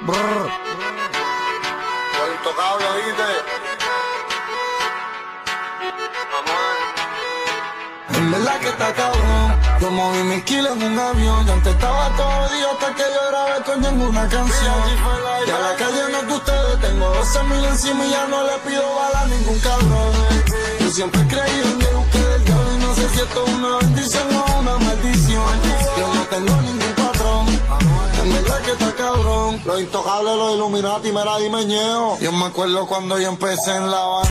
Brr. Lo intocable, ¿viste? En verdad que está cabrón. Yo moví mis kilos en un avión. Yo antes estaba todo jodido hasta que yo grabé con ninguna canción. Y a la calle no es de ustedes. Tengo 12.000 encima y ya no le pido bala a ningún cabrón. Yo siempre he creído en Dios, ustedes el diablo. Y no sé si esto es una bendición o una maldición. Yo no tengo ningún patrón. En verdad que está cabrón. Los intocables, los Illuminati, mera dimeñeo. Yo me acuerdo cuando yo empecé en La Habana.